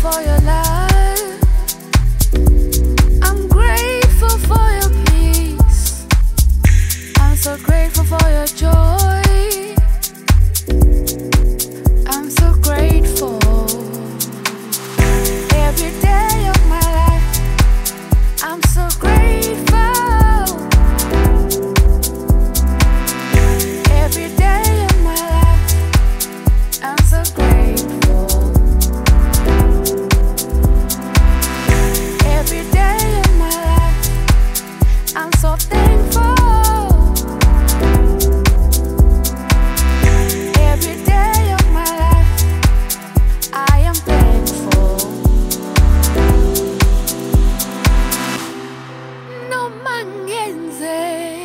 for your love. I'm grateful for your peace. I'm so grateful for your joy. I'm so grateful. Every day of my life, I'm so grateful. Every day of my life, I'm so grateful. Every day of my life, I'm so thankful. Every day of my life, I am thankful. No mangenze.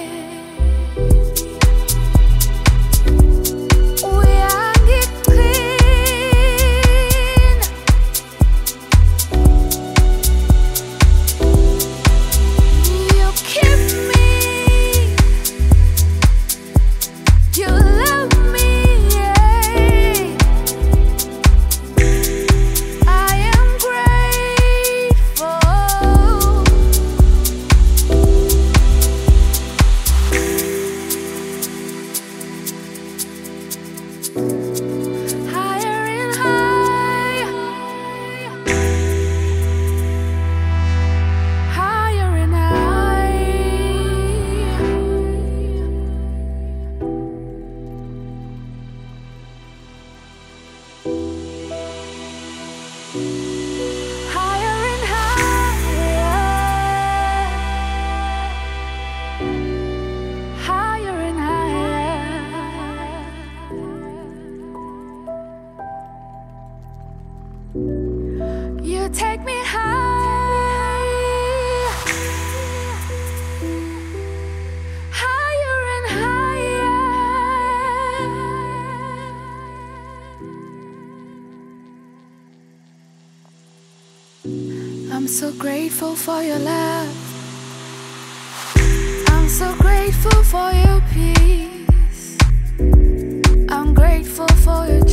You take me high, higher and higher. I'm so grateful for your love. I'm so grateful for your peace. I'm grateful for your